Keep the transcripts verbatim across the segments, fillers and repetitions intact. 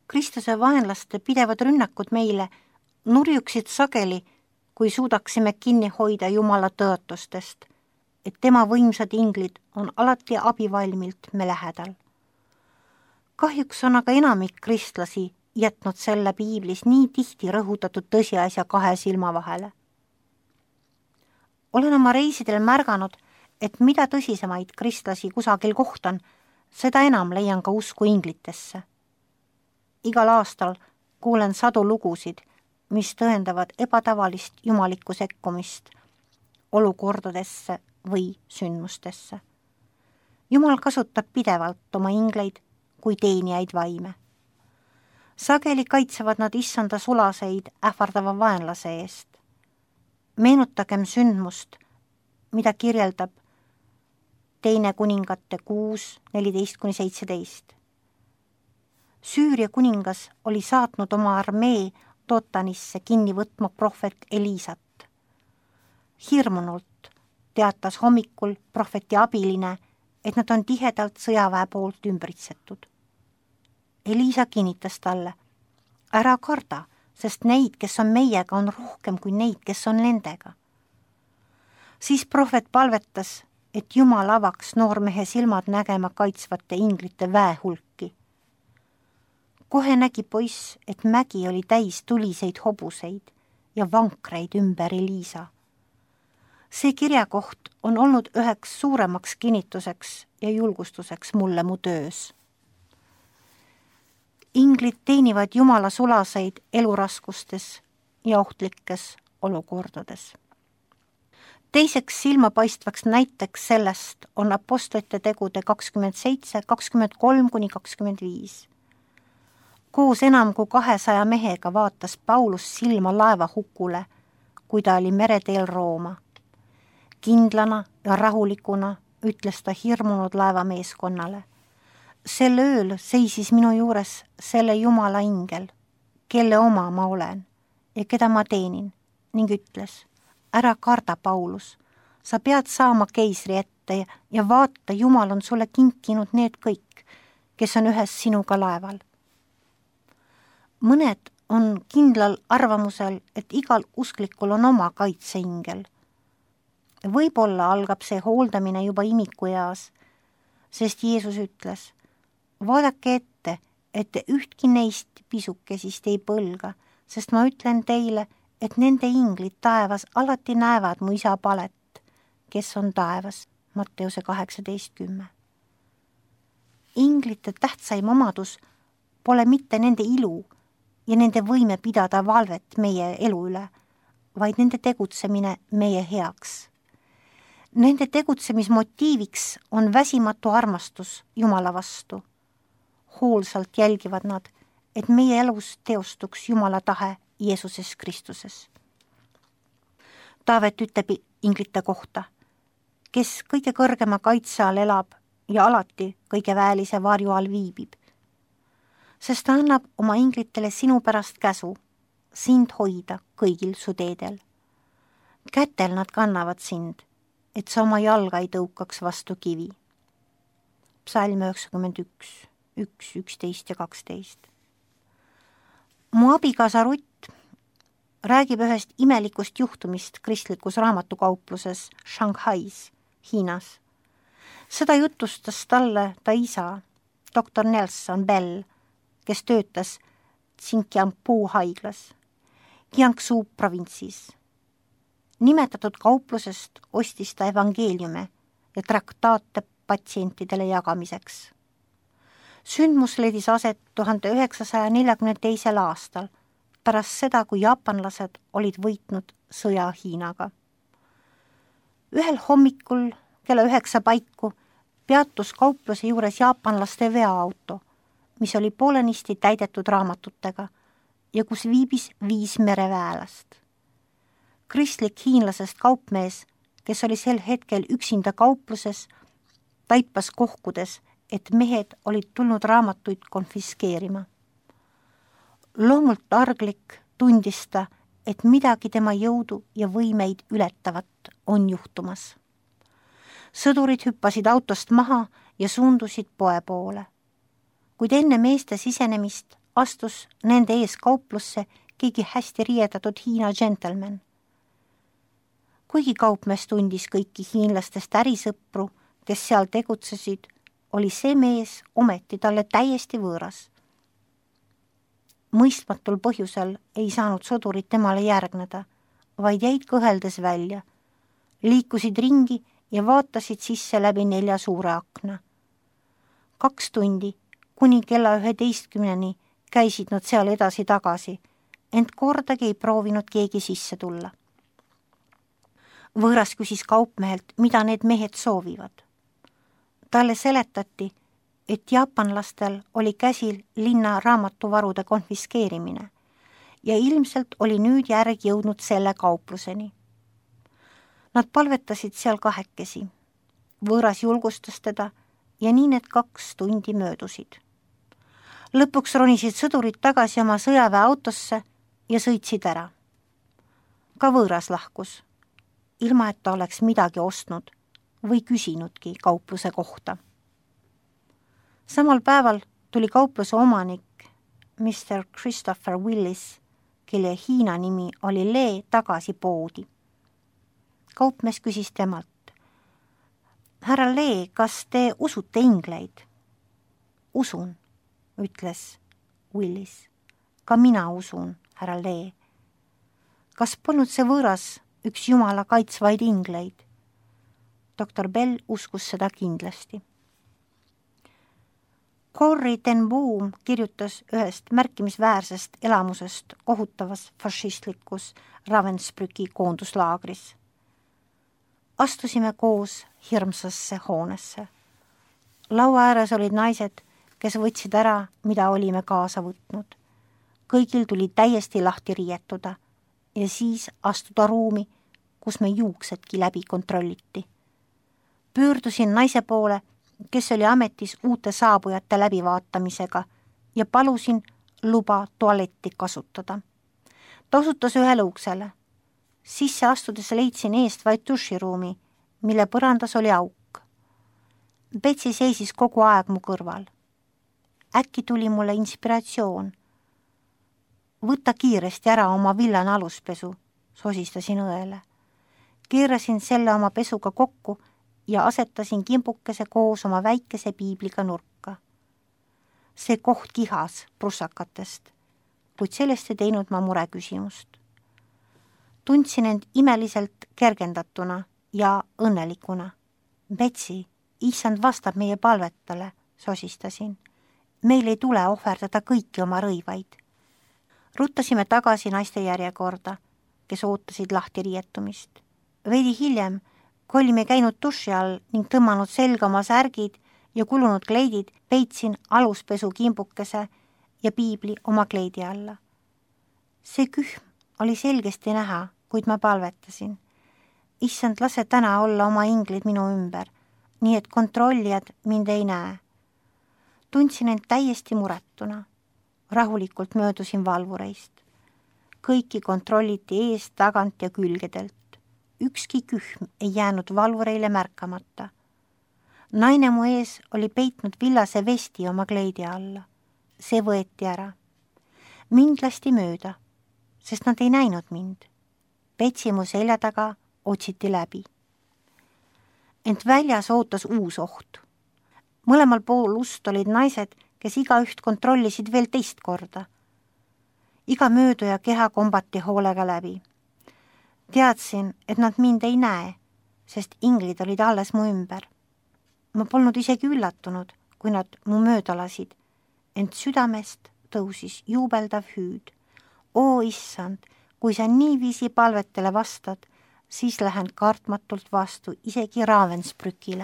Kristuse vaenlaste pidevad rünnakud meile nurjuksid sageli, kui suudaksime kinni hoida Jumala tõotustest, et tema võimsad inglid on alati abivalmilt me lähedal. Kahjuks on aga enamik kristlasi jätnud selle piiblis nii tihti rõhutatud tõsiasja kahe silma vahele. Olen oma reisidel märganud, et mida tõsisemaid kristlasi kusagil kohtan, seda enam leian ka usku inglitesse. Igal aastal kuulen sadu lugusid, mis tõendavad ebatavalist jumalikku sekkumist olukordadesse või sündmustesse. Jumal kasutab pidevalt oma ingleid kui teenijaid vaime. Sageli kaitsevad nad issanda sulaseid ähvardava vaenlase eest. Meenutagem sündmust, mida kirjeldab teine kuningate kuus, neliteist kuni seitseteist. Süüria kuningas oli saatnud oma armee Dotanisse kinni võtma prohvet Elisat. Hirmunult teatas hommikul prohveti abiline, et nad on tihedalt sõjaväe poolt ümbritsetud. Elisa kinnitas talle, ära karda, sest neid, kes on meiega, on rohkem kui neid, kes on nendega. Siis prohvet palvetas, et Jumal avaks noormehe silmad nägema kaitsvate inglite väehulki. Kohe nägi poiss, et mägi oli täis tuliseid hobuseid ja vankreid ümber Elisa. See kirjakoht on olnud üheks suuremaks kinnituseks ja julgustuseks mulle mu töös. Inglid teenivad Jumala sulaseid eluraskustes ja ohtlikes olukordades. Teiseks silmapaistvaks näiteks sellest on apostlite tegude kakskümmend seitse, kakskümmend kolm kuni kakskümmend viis. Koos enam kui kahesaja mehega vaatas Paulus silma laeva hukule, kui ta oli mereteel Rooma. Kindlana ja rahulikuna ütles ta hirmunud laevameeskonnale. Sel ööl seisis minu juures selle Jumala ingel, kelle oma ma olen ja keda ma teenin, ning ütles, ära karda, Paulus, sa pead saama keisri ette ja, ja vaata, Jumal on sulle kinkinud need kõik, kes on ühes sinuga laeval. Mõned on kindlal arvamusel, et igal usklikul on oma kaitseingel. Võib-olla algab see hooldamine juba imikueas, sest Jeesus ütles, vaadake ette, et te ühtki neist pisukesist ei põlga, sest ma ütlen teile, et nende inglid taevas alati näevad mu isa palet, kes on taevas, Matteuse kaheksateist kümme. Inglite tähtsaim omadus pole mitte nende ilu ja nende võime pidada valvet meie elu üle, vaid nende tegutsemine meie heaks. Nende tegutsemismotiiviks on väsimatu armastus Jumala vastu. Hoolsalt jälgivad nad, et meie elus teostuks Jumala tahe Jeesuses Kristuses. Taavet ütleb inglite kohta, kes kõige kõrgema kaitse all elab ja alati kõige väelise varju all viibib, sest ta annab oma inglitele sinu pärast käsu, sind hoida kõigil su teedel. Kätel nad kannavad sind, et sa oma jalga ei tõukaks vastu kivi. Psalm üheksakümmend üks, üks, üksteist ja kaksteist. Mu abikaasa Rutt räägib ühest imelikust juhtumist kristlikus raamatukaupluses Shanghais, Hiinas. Seda jutustas talle ta isa, doktor Nelson Bell, kes töötas Tsinkiampu haiglas, Jiangsu provintsis. Nimetatud kauplusest ostis ta evangeeliume ja traktaate patsientidele jagamiseks. Sündmus leidis aset tuhande üheksasaja neljakümne teisel aastal, pärast seda, kui jaapanlased olid võitnud sõja Hiinaga. Ühel hommikul kella üheksa paiku peatus kaupluse juures jaapanlaste veoauto, mis oli poolenisti täidetud raamatutega ja kus viibis viis mereväelast. Kristlik hiinlasest kaupmees, kes oli sel hetkel üksinda kaupluses, taipas kohkudes, et mehed olid tulnud raamatuid konfiskeerima. Loomult arglik tundis ta, et midagi tema jõudu ja võimeid ületavat on juhtumas. Sõdurid hüppasid autost maha ja suundusid poe poole. Kuid enne meeste sisenemist astus nende ees kauplusse keegi hästi riiedatud Hiina džentelmen. Kuigi kaupmees tundis kõiki hiinlastest ärisõpru, kes seal tegutsesid, oli see mees ometi talle täiesti võõras. Mõistmatul põhjusel ei saanud sõdurid temale järgneda, vaid jäid kõheldes välja, liikusid ringi ja vaatasid sisse läbi nelja suure akna. Kaks tundi, kuni kella üheteistkümneni käisid nad seal edasi-tagasi, ent kordagi ei proovinud keegi sisse tulla. Võõras küsis kaupmehelt, mida need mehed soovivad. Talle seletati, et jaapanlastel oli käsil linna raamatuvarude konfiskeerimine ja ilmselt oli nüüd järg jõudnud selle kaupluseni. Nad palvetasid seal kahekesi. Võõras julgustas teda ja nii need kaks tundi möödusid. Lõpuks ronisid sõdurid tagasi oma sõjaväeautosse ja sõitsid ära. Ka võõras lahkus, ilma et ta oleks midagi ostnud või küsinudki kaupluse kohta. Samal päeval tuli kaupluse omanik mister Christopher Willis, kelle Hiina nimi oli Lee, tagasi poodi. Kaupmees küsis temalt: härra Lee, kas te usute ingleid? Usun, ütles Willis. Ka mina usun, härra Lee. Kas polnud see võõras üks jumala kaitsvaid ingleid? doktor Bell uskus seda kindlasti. Corrie ten Boom kirjutas ühest märkimisväärsest elamusest kohutavas fašistlikus Ravensbrücki koonduslaagris. Astusime koos hirmsasse hoonesse. Laua ääres olid naised, kes võtsid ära, mida olime kaasa võtnud. Kõigil tuli täiesti lahti riietuda ja siis astuda ruumi, kus me juuksedki läbi kontrolliti. Pöördusin naise poole, kes oli ametis uute saabujate läbivaatamisega ja palusin luba tualetti kasutada. Ta osutas ühele uksele. Sisse astudes leidsin eest vaid duširuumi, mille põrandas oli auk. Betsy seisis kogu aeg mu kõrval. Äkki tuli mulle inspiratsioon. Võta kiiresti ära oma villane aluspesu, sosistasin õele. Keerasin selle oma pesuga kokku ja asetasin kimbukese koos oma väikese piibliga nurka. See koht kihas prussakatest, kuid sellest ei teinud ma mure küsimust. Tundsin end imeliselt kergendatuna ja õnnelikuna. Betsy, issand vastab meie palvetale, sosistasin. Meil ei tule ohverdada kõiki oma rõivaid. Ruttasime tagasi naiste järjekorda, kes ootasid lahti riietumist. Veidi hiljem, kui olime käinud duši all ning tõmmanud selga oma särgid ja kulunud kleidid, peitsin aluspesu kimbukese ja piibli oma kleidi alla. See kühm oli selgesti näha, kuid ma palvetasin. Issand, lase täna olla oma inglid minu ümber, nii et kontrollijad mind ei näe. Tundsin end täiesti muretuna. Rahulikult möödusin valvureist. Kõiki kontrolliti eest, tagant ja külgedelt. Ükski kühm ei jäänud valvureile märkamata. Naine mu ees oli peitnud villase vesti oma kleidi alla. See võeti ära. Mind lasti mööda, sest nad ei näinud mind. Betsy mu selja taga otsiti läbi. Ent väljas ootas uus oht. Mõlemal pool ust olid naised, kes igaüht kontrollisid veel teist korda. Iga mööduja keha kombati hoolega läbi. Teadsin, et nad mind ei näe, sest inglid olid alles mu ümber. Ma polnud isegi üllatunud, kui nad mu mööda lasid, ent südamest tõusis juubeldav hüüd. Oo issand, kui sa niiviisi palvetele vastad, siis lähen kartmatult vastu isegi Ravensbrückile.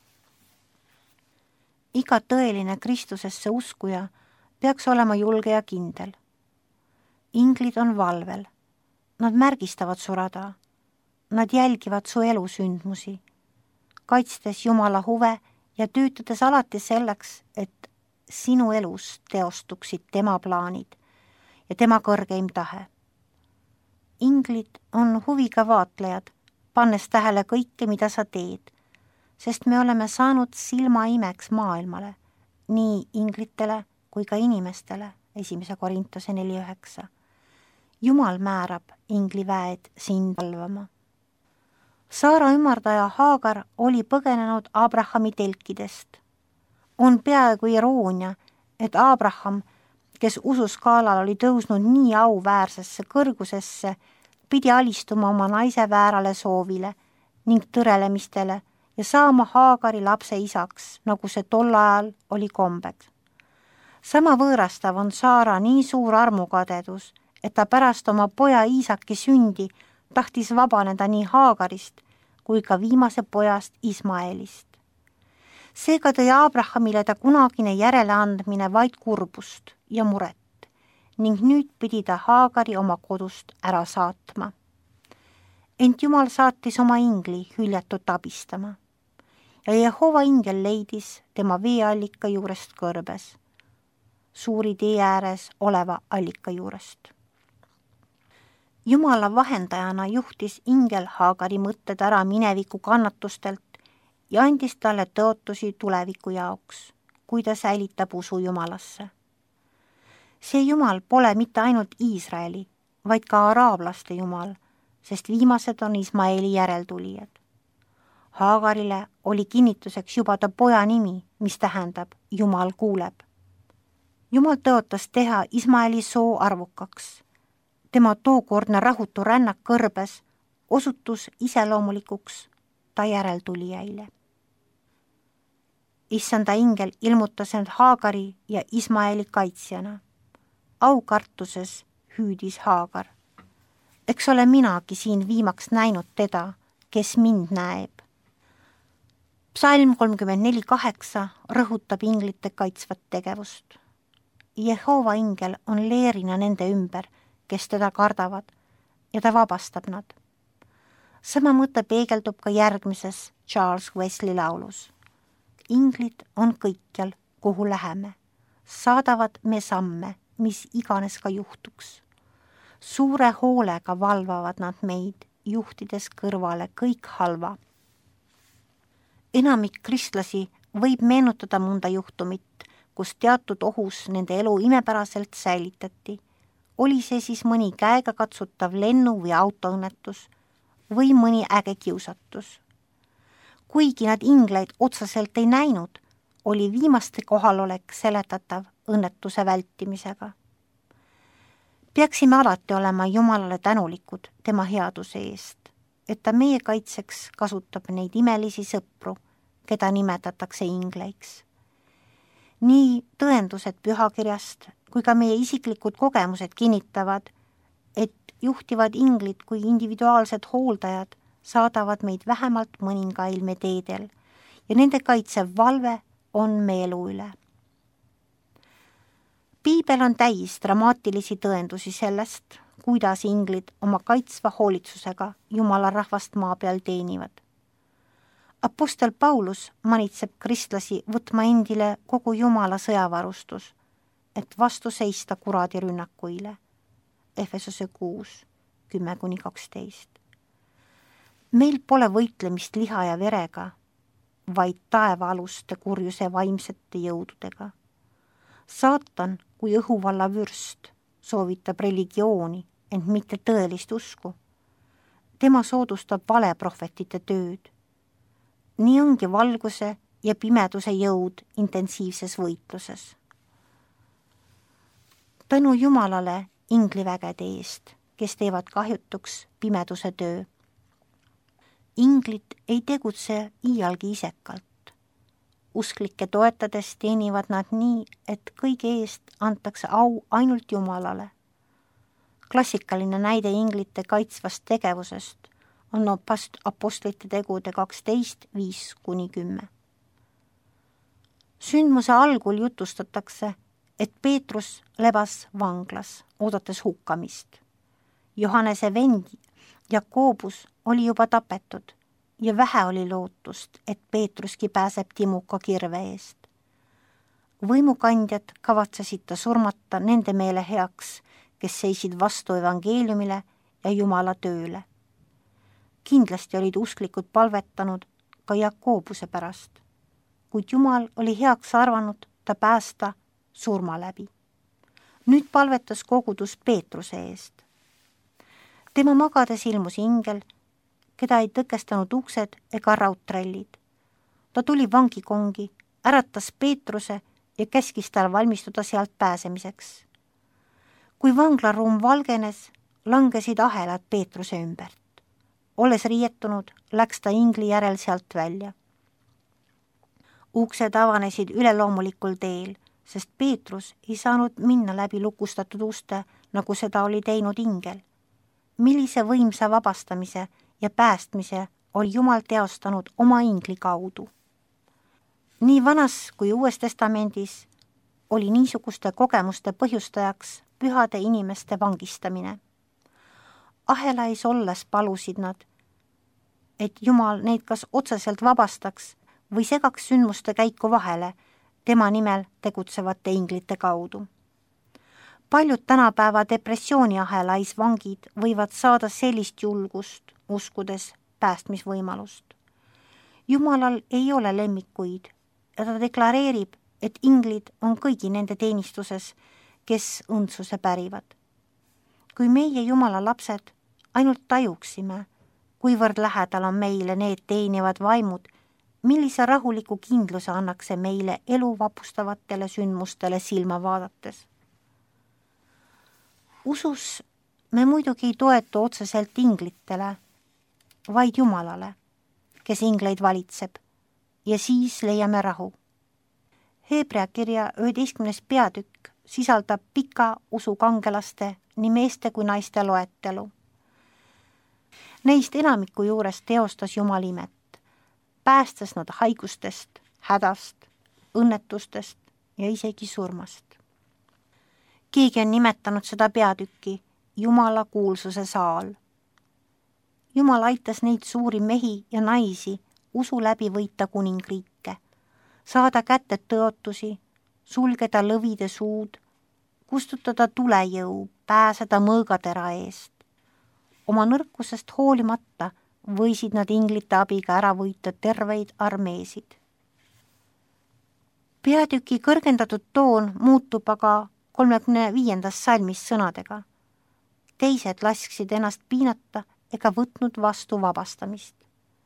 Iga tõeline Kristusesse uskuja peaks olema julge ja kindel. Inglid on valvel. Nad märgistavad su rada. Nad jälgivad su elusündmusi, kaitstes Jumala huve ja töötades alati selleks, et sinu elus teostuksid tema plaanid ja tema kõrgeim tahe. Inglid on huviga vaatlejad, pannes tähele kõike, mida sa teed, sest me oleme saanud silmaimeks maailmale, nii inglitele kui ka inimestele, esimese Korintuse neli üheksa. Jumal määrab ingli väed sind valvama. Saara ümardaja Haagar oli põgenenud Abrahami telkidest. On peaaegu iroonia, et Abraham, kes ususkaalal oli tõusnud nii auväärsesse kõrgusesse, pidi alistuma oma naise väärale soovile ning tõrelemistele ja saama Haagari lapse isaks, nagu see tol ajal oli kombed. Sama võõrastav on Saara nii suur armukadedus, et ta pärast oma poja Iisaki sündi tahtis vabaneda nii Haagarist kui ka viimase pojast Ismaelist. Seega tõi Abrahamile ta kunagine järeleandmine vaid kurbust ja muret ning nüüd pidi ta Haagari oma kodust ära saatma. Ent Jumal saatis oma ingli hüljatut abistama ja Jehova ingel leidis tema veeallika juurest kõrbes, suuri tee ääres oleva allika juurest. Jumala vahendajana juhtis ingel Haagari mõtted ära mineviku kannatustelt ja andis talle tõotusi tuleviku jaoks, kui ta säilitab usu Jumalasse. See Jumal pole mitte ainult Iisraeli, vaid ka araablaste Jumal, sest viimased on Ismaeli järeltulijad. Haagarile oli kinnituseks juba ta poja nimi, mis tähendab Jumal kuuleb. Jumal tõotas teha Ismaeli soo arvukaks. Tema tookordne rahutu rännak kõrbes osutus iseloomulikuks ta järeltulijaile. Issanda ingel ilmutas end Haagari ja Ismaeli kaitsjana. Aukartuses hüüdis Haagar. Eks ole minagi siin viimaks näinud teda, kes mind näeb. Psalm kolmkümmend neli kaheksa rõhutab inglite kaitsvat tegevust. Jehova ingel on leerina nende ümber, kes teda kardavad, ja ta vabastab nad. Sama mõte peegeldub ka järgmises Charles Wesley laulus. Inglid on kõikjal, kuhu läheme. Saadavad me samme, mis iganes ka juhtuks. Suure hoolega valvavad nad meid, juhtides kõrvale kõik halva. Enamik kristlasi võib meenutada mõnda juhtumit, kus teatud ohus nende elu imepäraselt säilitati. Oli see siis mõni käega katsutav lennu- või autoõnnetus või mõni äge kiusatus. Kuigi nad ingleid otseselt ei näinud, oli viimaste kohalolek seletatav õnnetuse vältimisega. Peaksime alati olema Jumalale tänulikud tema headuse eest, et ta meie kaitseks kasutab neid imelisi sõpru, keda nimetatakse ingleiks. Nii tõendused pühakirjast kui ka meie isiklikud kogemused kinnitavad, et juhtivad inglid kui individuaalsed hooldajad saadavad meid vähemalt mõninga ilme teedel ja nende kaitsev valve on meie elu üle. Piibel on täis dramaatilisi tõendusi sellest, kuidas inglid oma kaitsva hoolitsusega Jumala rahvast maa peal teenivad. Apostel Paulus manitseb kristlasi võtma endile kogu Jumala sõjavarustus, et vastu seista kuradi rünnakuile. Efesose kuus, kümme kuni kaksteist. Meil pole võitlemist liha ja verega, vaid taevaaluste kurjuse vaimsete jõududega. Saatan kui õhuvalla vürst soovitab religiooni, ent mitte tõelist usku. Tema soodustab valeprohvetite tööd. Nii ongi valguse ja pimeduse jõud intensiivses võitluses. Tänu Jumalale inglivägede eest, kes teevad kahjutuks pimeduse töö. Inglid ei tegutse iialgi isekalt. Usklikke toetades teenivad nad nii, et kõige eest antakse au ainult Jumalale. Klassikaline näide inglite kaitsvast tegevusest on apostlite tegude kaksteist, viis kuni kümme. Sündmuse algul jutustatakse, et Peetrus lebas vanglas, oodates hukkamist. Johannese vend Jakobus oli juba tapetud ja vähe oli lootust, et Peetruski pääseb timuka kirve eest. Võimukandjad kavatsesid ta surmata nende meele heaks, kes seisid vastu evangeeliumile ja Jumala tööle. Kindlasti olid usklikud palvetanud ka Jakobuse pärast, kuid Jumal oli heaks arvanud ta päästa surma läbi. Nüüd palvetas kogudus Peetruse eest. Tema magades ilmus ingel, keda ei tõkestanud uksed ega raudtrellid. Ta tuli vangikongi, äratas Peetruse ja käskis tal valmistuda sealt pääsemiseks. Kui vanglaruum valgenes, langesid ahelad Peetruse ümbert. Olles riietunud, läks ta ingli järel sealt välja. Uksed avanesid üleloomulikul teel, sest Peetrus ei saanud minna läbi lukustatud uste, nagu seda oli teinud ingel. Millise võimsa vabastamise ja päästmise oli Jumal teostanud oma ingli kaudu. Nii vanas kui Uues Testamendis oli niisuguste kogemuste põhjustajaks pühade inimeste vangistamine. Ahelais olles palusid nad, et Jumal neid kas otseselt vabastaks või segaks sündmuste käiku vahele tema nimel tegutsevate inglite kaudu. Paljud tänapäeva depressiooniahelais vangid võivad saada sellist julgust, uskudes päästmisvõimalust. Jumalal ei ole lemmikuid ja ta deklareerib, et inglid on kõigi nende teenistuses, kes õndsuse pärivad. Kui meie Jumala lapsed ainult tajuksime, kuivõrd lähedal on meile need teenivad vaimud, millise rahuliku kindluse annaks see meile elu vapustavatele sündmustele silma vaadates. Usus me muidugi ei toetu otseselt inglitele, vaid Jumalale, kes ingleid valitseb, ja siis leiame rahu. Hebrea kirja üheteistkümnes peatükk sisaldab pika usukangelaste nii meeste kui naiste loetelu. Neist enamiku juures teostas Jumal imet, päästes nad haigustest, hädast, õnnetustest ja isegi surmast. Keegi on nimetanud seda peatükki Jumala kuulsuse saal. Jumal aitas neid suuri mehi ja naisi usu läbi võita kuningriike, saada kätte tõotusi, sulgeda lõvide suud, kustutada tulejõu, pääseda mõõgatera eest. Oma nõrkusest hoolimata võisid nad inglite abiga ära võita terveid armeesid. Peatüki kõrgendatud toon muutub aga kolmekümne viiendas salmis sõnadega. Teised lasksid ennast piinata ega võtnud vastu vabastamist.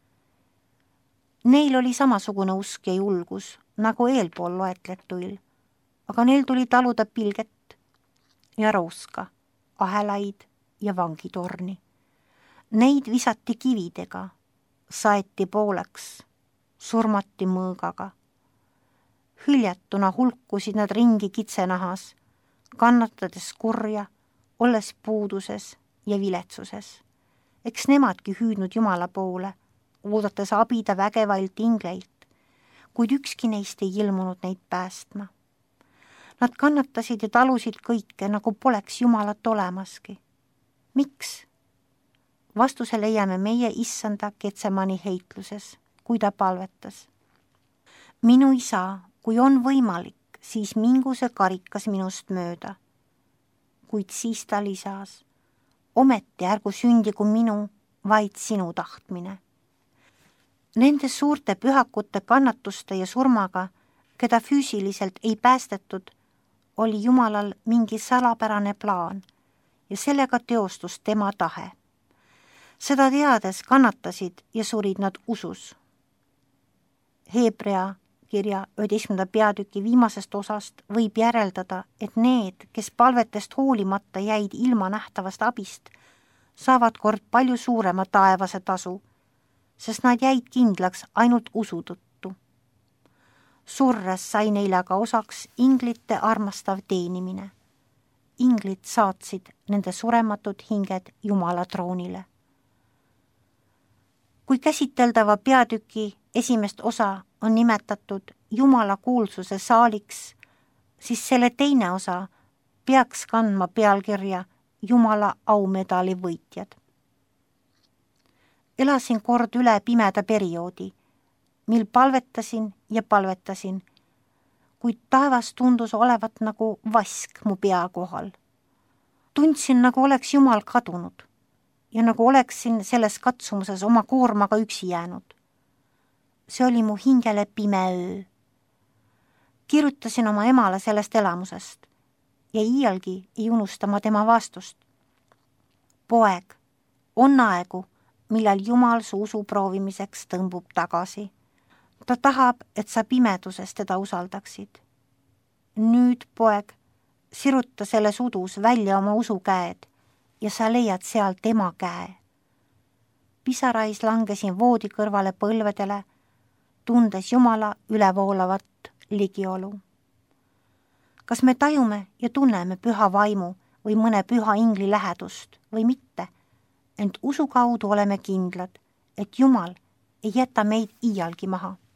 Neil oli samasugune usk ja julgus nagu eelpool loetletuil, aga neil tuli taluda pilget ja rooska, ahelaid ja vangitorni. Neid visati kividega, saeti pooleks, surmati mõõgaga. Hüljatuna hulkusid nad ringi kitsenahas, kannatades kurja, olles puuduses ja viletsuses. Eks nemadki hüüdnud Jumala poole, oodates abida vägevailt ingleilt, kuid ükski neist ei ilmunud neid päästma. Nad kannatasid ja talusid kõike, nagu poleks Jumalat olemaski. Miks? Vastuse leiame meie issanda Getsemani heitluses, kui ta palvetas. Minu isa, kui on võimalik, siis mingu see karikas minust mööda. Kuid siis ta lisas, ometi ärgu sündigu minu, vaid sinu tahtmine. Nende suurte pühakute kannatuste ja surmaga, keda füüsiliselt ei päästetud, oli Jumalal mingi salapärane plaan ja sellega teostus tema tahe. Seda teades kannatasid ja surid nad usus. Hebrea kirja üheteistkümnenda peatüki viimasest osast võib järeldada, et need, kes palvetest hoolimata jäid ilma nähtavast abist, saavad kord palju suurema taevase tasu, sest nad jäid kindlaks ainult usu tõttu. Surres sai neile aga osaks inglite armastav teenimine. Inglid saatsid nende surematud hinged Jumala troonile. Kui käsiteldava peatüki esimest osa on nimetatud Jumala kuulsuse saaliks, siis selle teine osa peaks kandma pealkirja Jumala aumedali võitjad. Elasin kord üle pimeda perioodi, mil palvetasin ja palvetasin, kuid taevas tundus olevat nagu vask mu pea kohal. Tundsin, nagu oleks Jumal kadunud ja nagu oleksin selles katsumuses oma koormaga üksi jäänud. See oli mu hingele pime öö. Kirjutasin oma emale sellest elamusest ja iialgi ei unusta ma tema vastust. Poeg, on aegu, millal Jumal su usu proovimiseks tõmbub tagasi. Ta tahab, et sa pimeduses teda usaldaksid. Nüüd, poeg, siruta selles udus välja oma usukäed ja sa leiad seal tema käe. Pisarais langesin voodi kõrvale põlvedele, tundes Jumala ülevoolavat ligiolu. Kas me tajume ja tunneme püha vaimu või mõne püha ingli lähedust või mitte, ent usu kaudu oleme kindlad, et Jumal ei jäta meid iialgi maha.